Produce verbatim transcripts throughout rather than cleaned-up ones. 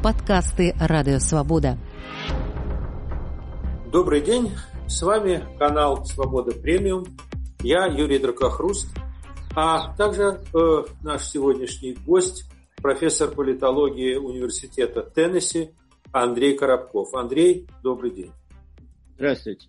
подкасты «Радио Свобода». Добрый день, с вами канал «Свобода Премиум». Я Юрий Дракохруст, а также э, наш сегодняшний гость, профессор политологии Университета Теннесси Андрей Коробков. Андрей, добрый день. Здравствуйте.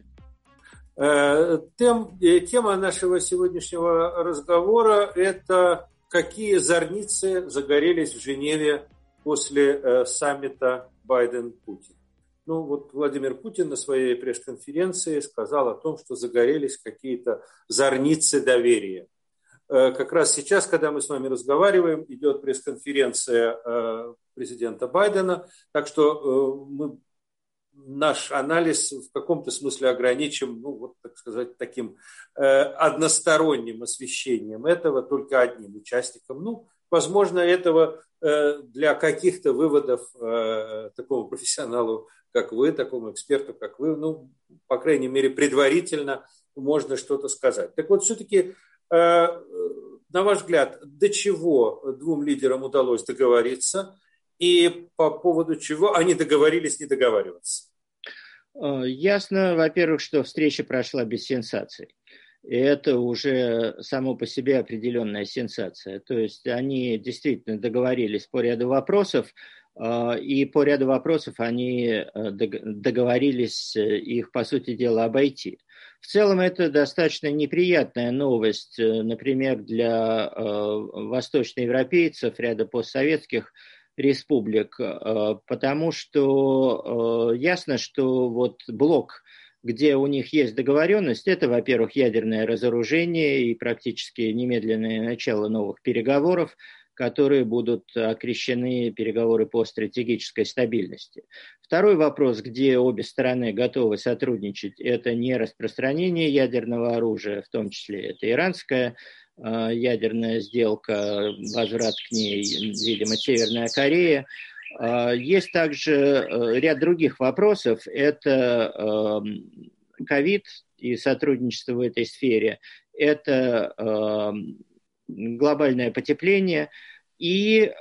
Э, тем, э, тема нашего сегодняшнего разговора – это какие зорницы загорелись в Женеве после э, саммита Байден-Путин. Ну вот Владимир Путин на своей пресс-конференции сказал о том, что загорелись какие-то зорницы доверия. Э, как раз сейчас, когда мы с вами разговариваем, идет пресс-конференция э, президента Байдена, так что э, мы наш анализ в каком-то смысле ограничим, ну, вот, так сказать, таким э, односторонним освещением этого только одним участником. Ну, возможно, этого э, для каких-то выводов э, такому профессионалу, как вы, такому эксперту, как вы, ну, по крайней мере, предварительно можно что-то сказать. Так вот, все-таки, э, на ваш взгляд, до чего двум лидерам удалось договориться? И по поводу чего они договорились не договариваться? Ясно, во-первых, что встреча прошла без сенсаций. И это уже само по себе определенная сенсация. То есть они действительно договорились по ряду вопросов, и по ряду вопросов они договорились их, по сути дела, обойти. В целом это достаточно неприятная новость, например, для восточноевропейцев, ряда постсоветских республик, потому что ясно, что вот блок, где у них есть договоренность, это, во-первых, ядерное разоружение и практически немедленное начало новых переговоров, которые будут окрещены переговоры по стратегической стабильности. Второй вопрос, где обе стороны готовы сотрудничать, это не распространение ядерного оружия, в том числе это иранская ядерная сделка, возврат к ней, видимо, Северная Корея. Есть также ряд других вопросов. Это ковид и сотрудничество в этой сфере. Это глобальное потепление и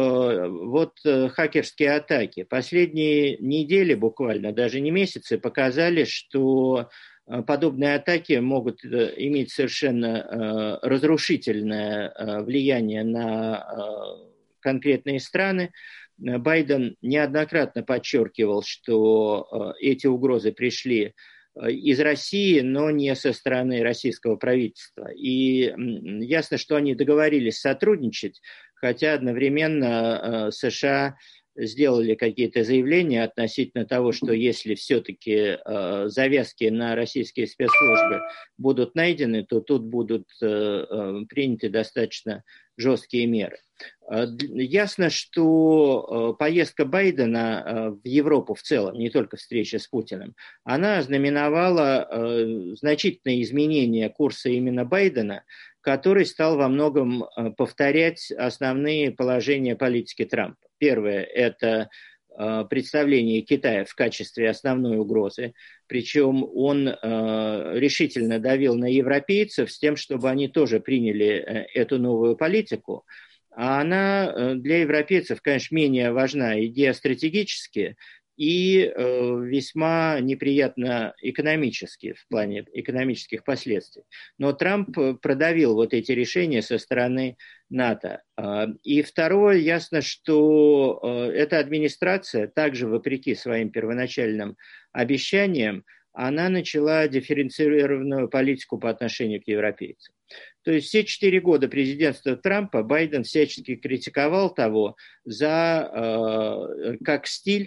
вот хакерские атаки. Последние недели буквально, даже не месяцы, показали, что подобные атаки могут иметь совершенно разрушительное влияние на конкретные страны. Байден неоднократно подчеркивал, что эти угрозы пришли из России, но не со стороны российского правительства. И ясно, что они договорились сотрудничать, хотя одновременно США сделали какие-то заявления относительно того, что если все-таки э, завязки на российские спецслужбы будут найдены, то тут будут э, э, приняты достаточно жесткие меры. Э, ясно, что э, поездка Байдена э, в Европу в целом, не только встреча с Путиным, она ознаменовала э, значительные изменения курса именно Байдена, который стал во многом э, повторять основные положения политики Трампа. Первое – это э, представление Китая в качестве основной угрозы, причем он э, решительно давил на европейцев с тем, чтобы они тоже приняли э, эту новую политику. А она э, для европейцев, конечно, менее важна и геостратегически, и э, весьма неприятно экономически, в плане экономических последствий. Но Трамп продавил вот эти решения со стороны НАТО. И второе, ясно, что э, эта администрация, также вопреки своим первоначальным обещаниям, она начала дифференцированную политику по отношению к европейцам. То есть все четыре года президентства Трампа Байден всячески критиковал того за э, как стиль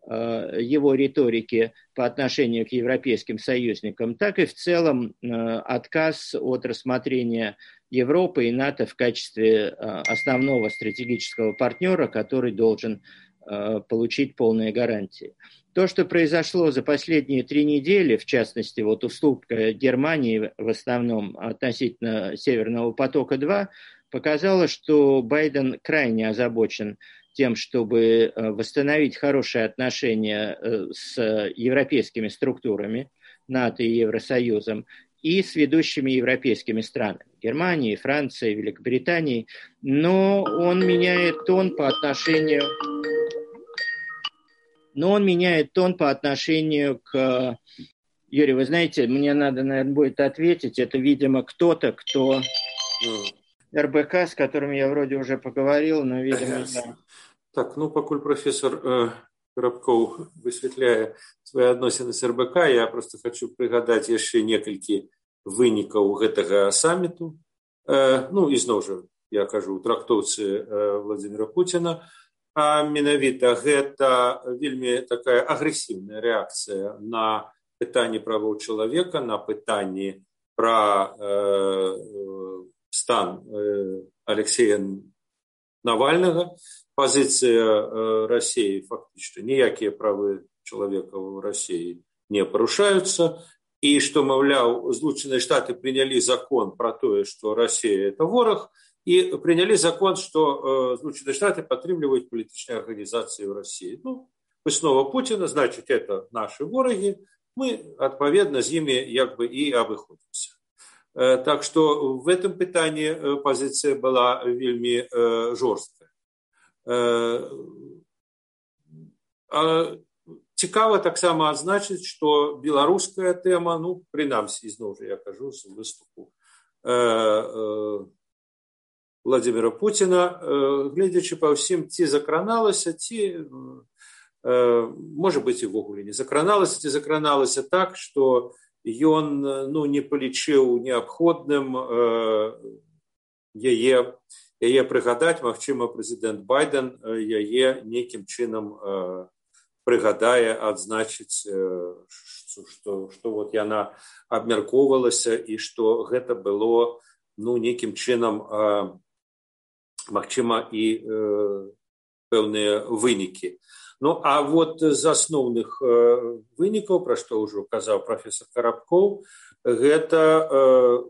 его риторики по отношению к европейским союзникам, так и в целом отказ от рассмотрения Европы и НАТО в качестве основного стратегического партнера, который должен получить полные гарантии. То, что произошло за последние три недели, в частности, вот уступка Германии в основном относительно Северного потока-два, показало, что Байден крайне озабочен тем, чтобы восстановить хорошие отношения с европейскими структурами, НАТО и Евросоюзом, и с ведущими европейскими странами, Германией, Францией, Великобританией, но он меняет тон по отношению но он меняет тон по отношению к... Юрий, вы знаете, мне надо, наверное, будет ответить. Это, видимо, кто-то, кто... эр бэ ка, с которым я вроде уже поговорил, но, видимо, я... Так, ну, пакуль профессор э, Карабкоў высвятляе свае адносіны з эр бэ ка, я просто хочу прыгадаць яшчэ некалькі вынікаў гэтага саміту. Э, ну, ізноў жа, я кажу, у трактоўцы э, Владимира Путина. А менавіта гэта вельмі такая агрэсіўная рэакцыя на пытанні правоў чалавека, на пытанні пра э, стан э, Алексея Навальнага. Пазіцыя э, России фактычна ніякія правы чалавека ў России не парушаюцца, і што, маўляў, Злучаныя Штаты прынялі закон пра тое, што Россия это вораг, і прынялі закон, што э, Злучаныя Штаты падтрымліваюць палітычныя арганізацыі ў России. Ну, выснова Путина, значит, это наши ворагі, мы, адпаведна, з імі як бы і абыходзімся. Э, так што в этом пытанні э, пазіцыя была вельмі э, жорсткая. Цікава таксама адзначыць, што беларуская тэма, ну, прынамсі, ізноў жа я кажу з выступу Владимира Путина, гледзячы па ўсім, ці закраналася, ці, можа быць, і ввогуле не закраналася, ці закраналася так, што ён, ну, не палічыў неабходным яе яе прыгадаць, магчыма, прэзідэнт Байден яе нейкім чынам э, прыгадае, адзначыць, э, што, што вот яна абмяркоўвалася і што гэта было, ну, нейкім чынам, э, магчыма, і э, пэўныя вынікі. Ну, а вот з асноўных э, вынікаў, пра што ўжо казаў прафесор Карабкоў, гэта э,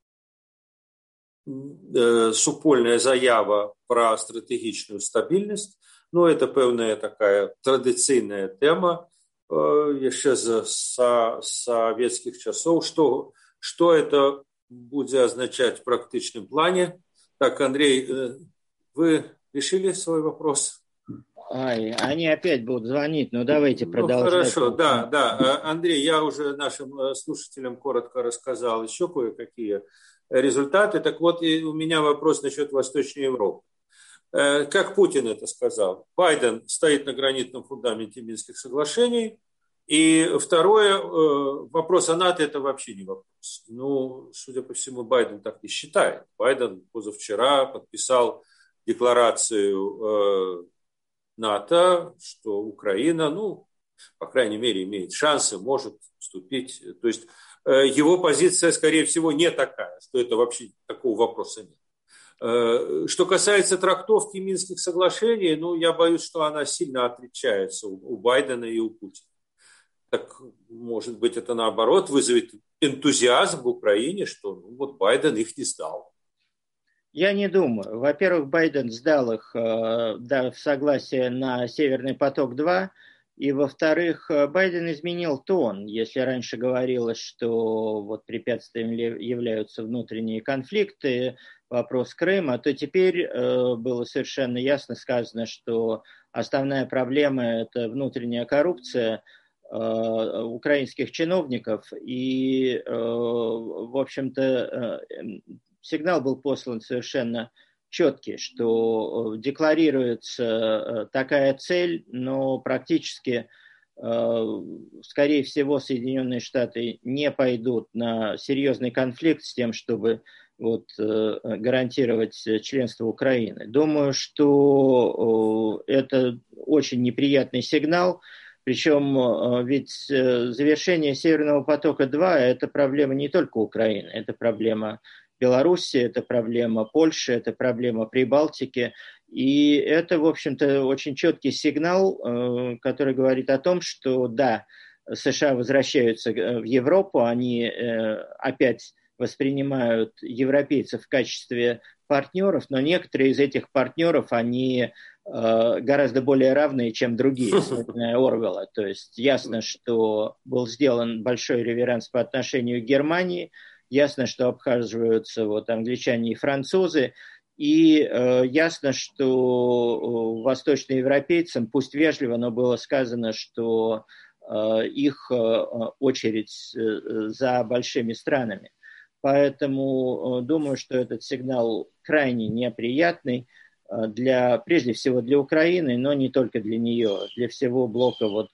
супольная заява пра стратэгічную стабільнасць. Ну, это пэўная такая традыцыйная тэма яшчэ з савецкіх часоў. Што, што это будзе азначаць в практычным плане? Так, Андрей, вы решили свой вопрос? Ай, они опять будут звонить, но давайте продолжать. Ну, хорошо, да, да. Андрей, я уже нашим слушателям коротко рассказал еще кое-какие результаты. Так вот, и у меня вопрос насчет Восточной Европы. Как Путин это сказал? Байден стоит на гранитном фундаменте Минских соглашений. И второе, вопрос о НАТО – это вообще не вопрос. Ну, судя по всему, Байден так не считает. Байден позавчера подписал декларацию НАТО, что Украина, ну, по крайней мере, имеет шансы, может вступить. То есть его позиция, скорее всего, не такая, что это вообще такого вопроса нет. Что касается трактовки Минских соглашений, ну, я боюсь, что она сильно отличается у Байдена и у Путина. Так, может быть, это наоборот вызовет энтузиазм в Украине, что ну, вот Байден их не сдал. Я не думаю. Во-первых, Байден сдал их, дав согласие на Северный поток-два, и, во-вторых, Байден изменил тон. Если раньше говорилось, что вот препятствием являются внутренние конфликты, вопрос Крыма, то теперь было совершенно ясно сказано, что основная проблема – это внутренняя коррупция украинских чиновников, и, в общем-то, сигнал был послан совершенно четкий, что декларируется такая цель, но практически, скорее всего, Соединенные Штаты не пойдут на серьезный конфликт с тем, чтобы вот, гарантировать членство Украины. Думаю, что это очень неприятный сигнал. Причем ведь завершение Северного потока-два – это проблема не только Украины, это проблема Беларуси, это проблема Польши, это проблема Прибалтики. И это, в общем-то, очень четкий сигнал, который говорит о том, что да, США возвращаются в Европу, они опять воспринимают европейцев в качестве партнеров, но некоторые из этих партнеров, они гораздо более равные, чем другие, вспоминая Орвелла. То есть ясно, что был сделан большой реверанс по отношению к Германии, ясно, что обхаживаются вот англичане и французы, И э, ясно, что восточноевропейцам, пусть вежливо, но было сказано, что э, их э, очередь э, за большими странами. Поэтому э, думаю, что этот сигнал крайне неприятный э, для, прежде всего для Украины, но не только для нее, для всего блока вот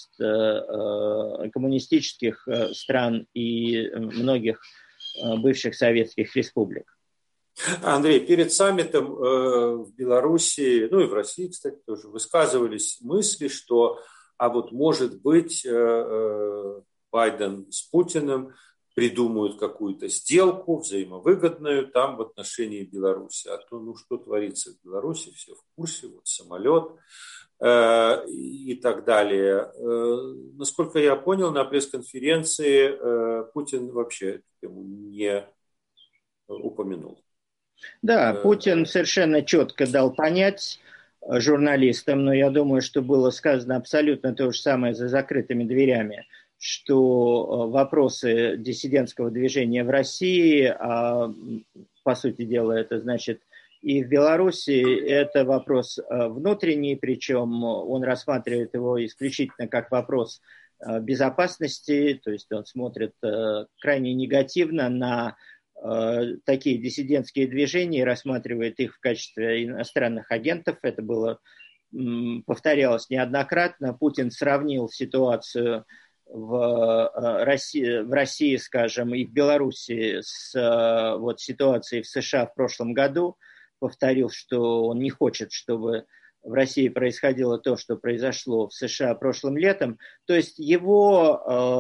посткоммунистических э, э, стран и многих э, бывших советских республик. Андрей, перед саммитом э, в Беларуси, ну и в России, кстати, тоже высказывались мысли, что, а вот может быть, э, э, Байден с Путиным придумают какую-то сделку взаимовыгодную там в отношении Беларуси. А то, ну, что творится в Беларуси, все в курсе, вот самолет э, и так далее. Э, насколько я понял, на пресс-конференции э, Путин вообще эту тему не упомянул. Да, Путин совершенно четко дал понять журналистам, но я думаю, что было сказано абсолютно то же самое за закрытыми дверями, что вопросы диссидентского движения в России, а, по сути дела, это значит и в Беларуси, это вопрос внутренний, причем он рассматривает его исключительно как вопрос безопасности, то есть он смотрит крайне негативно на такие диссидентские движения и рассматривает их в качестве иностранных агентов. Это было, повторялось неоднократно. Путин сравнил ситуацию в России, в России, скажем, и в Беларуси с вот, ситуацией в США в прошлом году. Повторил, что он не хочет, чтобы в России происходило то, что произошло в США прошлым летом. То есть его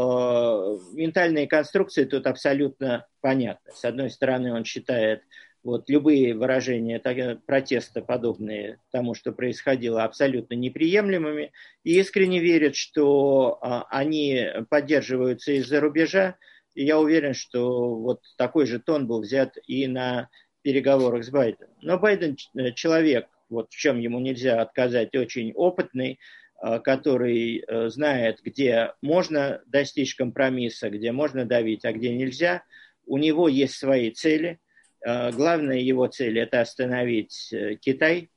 э, ментальные конструкции тут абсолютно понятны. С одной стороны, он считает вот, любые выражения так, протеста, подобные тому, что происходило, абсолютно неприемлемыми, и искренне верит, что э, они поддерживаются из-за рубежа. И я уверен, что вот такой же тон был взят и на переговорах с Байденом. Но Байден человек, вот в чем ему нельзя отказать, очень опытный, который знает, где можно достичь компромисса, где можно давить, а где нельзя. У него есть свои цели. Главная его цель – это остановить Китай.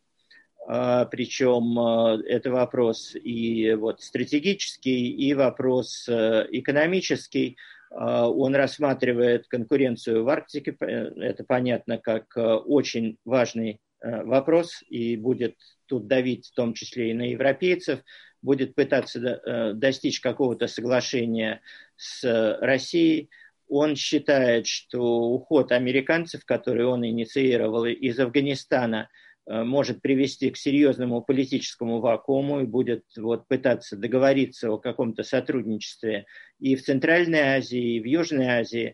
Причем это вопрос и вот стратегический, и вопрос экономический. Он рассматривает конкуренцию в Арктике. Это понятно как очень важный вопрос и будет тут давить в том числе и на европейцев, будет пытаться достичь какого-то соглашения с Россией. Он считает, что уход американцев, который он инициировал из Афганистана, может привести к серьезному политическому вакууму и будет вот, пытаться договориться о каком-то сотрудничестве и в Центральной Азии, и в Южной Азии.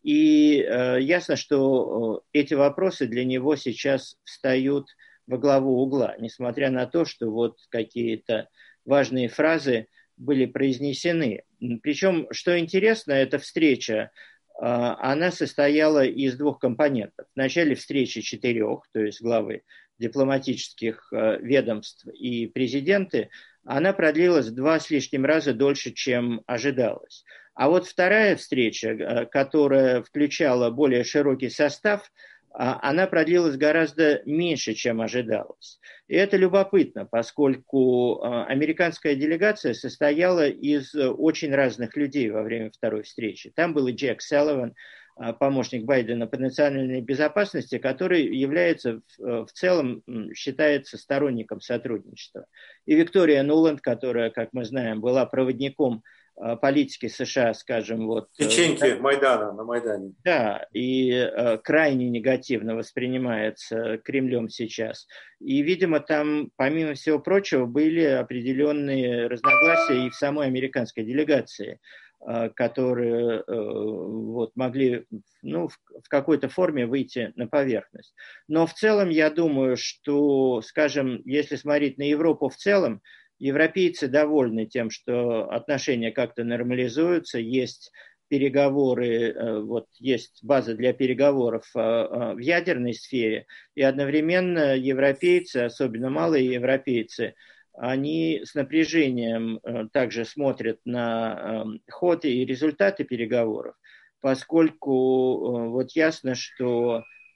И э, ясно, что эти вопросы для него сейчас встают во главу угла, несмотря на то, что вот какие-то важные фразы были произнесены. Причем, что интересно, эта встреча, э, она состояла из двух компонентов. В начале встречи четырех, то есть главы дипломатических э, ведомств и президенты, она продлилась в два с лишним раза дольше, чем ожидалось. А вот вторая встреча, которая включала более широкий состав, она продлилась гораздо меньше, чем ожидалось. И это любопытно, поскольку американская делегация состояла из очень разных людей во время второй встречи. Там был и Джек Салливан, помощник Байдена по национальной безопасности, который является в целом, считается сторонником сотрудничества. И Виктория Нуланд, которая, как мы знаем, была проводником политики США, скажем, вот... Печеньки Майдана, на Майдане. Да, и э, крайне негативно воспринимается Кремлем сейчас. И, видимо, там, помимо всего прочего, были определенные разногласия и в самой американской делегации, э, которые э, вот, могли ну, в, в какой-то форме выйти на поверхность. Но в целом я думаю, что, скажем, если смотреть на Европу в целом, европейцы довольны тем, что отношения как-то нормализуются, есть переговоры, вот есть база для переговоров в ядерной сфере, и одновременно европейцы, особенно малые европейцы, они с напряжением также смотрят на ход и результаты переговоров, поскольку вот ясно, что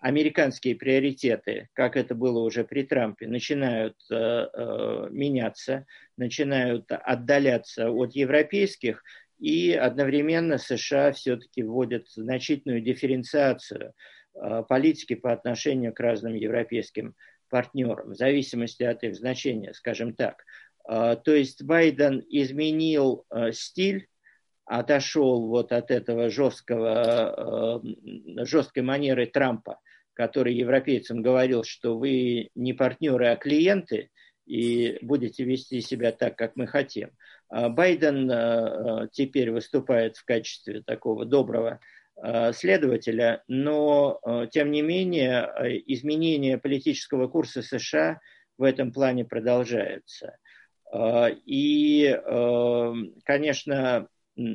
американские приоритеты, как это было уже при Трампе, начинают э, э, меняться, начинают отдаляться от европейских, и одновременно США все-таки вводят значительную дифференциацию э, политики по отношению к разным европейским партнерам, в зависимости от их значения, скажем так. Э, то есть Байден изменил э, стиль, отошел вот от этого жесткого, э, жесткой манеры Трампа, который европейцам говорил, что вы не партнеры, а клиенты, и будете вести себя так, как мы хотим. А Байден э, теперь выступает в качестве такого доброго э, следователя, но, э, тем не менее, изменение политического курса США в этом плане продолжается. Э, и, э, конечно,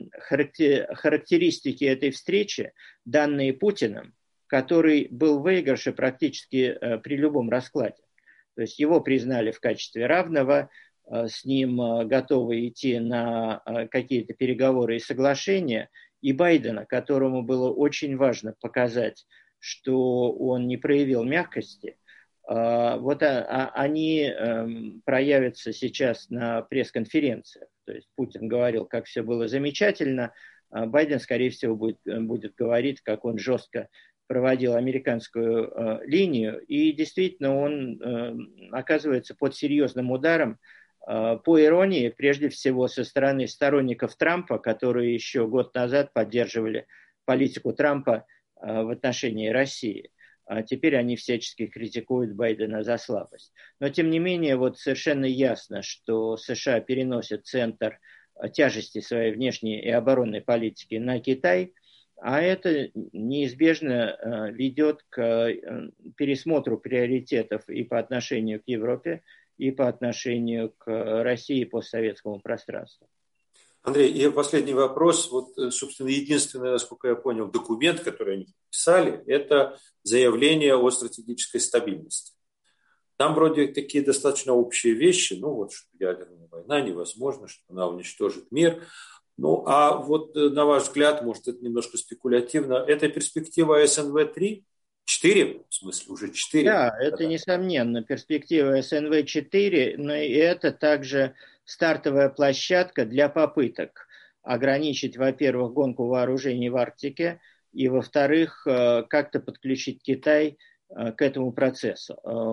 характеристики этой встречи, данные Путиным, который был в выигрыше практически э, при любом раскладе. То есть его признали в качестве равного, э, с ним э, готовы идти на э, какие-то переговоры и соглашения, и Байдена, которому было очень важно показать, что он не проявил мягкости, э, вот а, а, они э, проявятся сейчас на пресс-конференциях. То есть Путин говорил, как все было замечательно, а Байден, скорее всего, будет, будет говорить, как он жестко проводил американскую э, линию, и действительно он э, оказывается под серьезным ударом, э, по иронии, прежде всего со стороны сторонников Трампа, которые еще год назад поддерживали политику Трампа э, в отношении России. А теперь они всячески критикуют Байдена за слабость. Но тем не менее, вот совершенно ясно, что США переносят центр тяжести своей внешней и оборонной политики на Китай, а это неизбежно ведет к пересмотру приоритетов и по отношению к Европе, и по отношению к России и постсоветскому пространству. Андрей, и последний вопрос. Вот, собственно, единственный, насколько я понял, документ, который они писали, это заявление о стратегической стабильности. Там вроде такие достаточно общие вещи, ну вот, что ядерная война невозможна, что она уничтожит мир. Ну, а вот, на ваш взгляд, может, это немножко спекулятивно, это перспектива эс эн вэ три? четыре? В смысле, уже четыре? Да, это, несомненно, перспектива эс эн вэ четыре, но и это также стартовая площадка для попыток ограничить, во-первых, гонку вооружений в Арктике, и, во-вторых, как-то подключить Китай к этому процессу.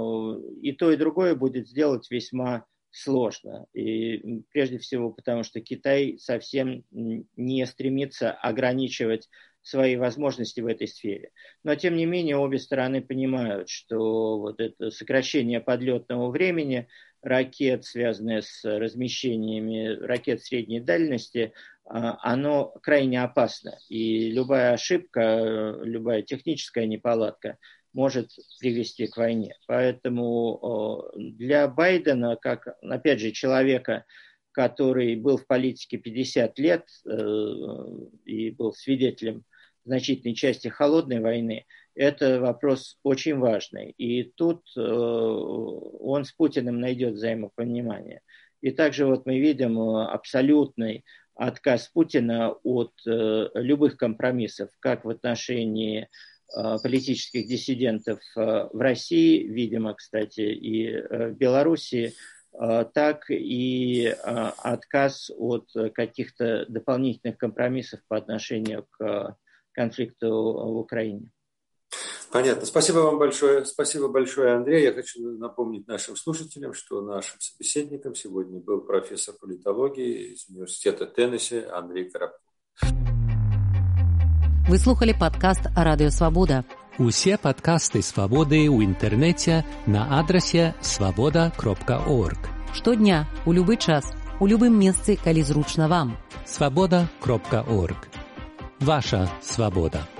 И то, и другое будет сделать весьма сложно. И прежде всего потому, что Китай совсем не стремится ограничивать свои возможности в этой сфере. Но, тем не менее, обе стороны понимают, что вот это сокращение подлетного времени ракет, связанное с размещениями ракет средней дальности, оно крайне опасно. И любая ошибка, любая техническая неполадка может привести к войне. Поэтому для Байдена, как, опять же, человека, который был в политике пятьдесят лет и был свидетелем значительной части холодной войны, это вопрос очень важный. И тут он с Путиным найдет взаимопонимание. И также вот мы видим абсолютный отказ Путина от любых компромиссов, как в отношении политических диссидентов в России, видимо, кстати, и в Белоруссии, так и отказ от каких-то дополнительных компромиссов по отношению к конфликту в Украине. Понятно. Спасибо вам большое. Спасибо большое, Андрей. Я хочу напомнить нашим слушателям, что нашим собеседником сегодня был профессор политологии из университета Теннесси Андрей Коробков. Ви слухали подкаст Радіо Свобода. Усі подкасти Свободи у інтернеті на адресі свобода крапка орг. Штодня, у любий час, у любым месцы, калі зручна вам. свобода крапка орг. Ваша свобода.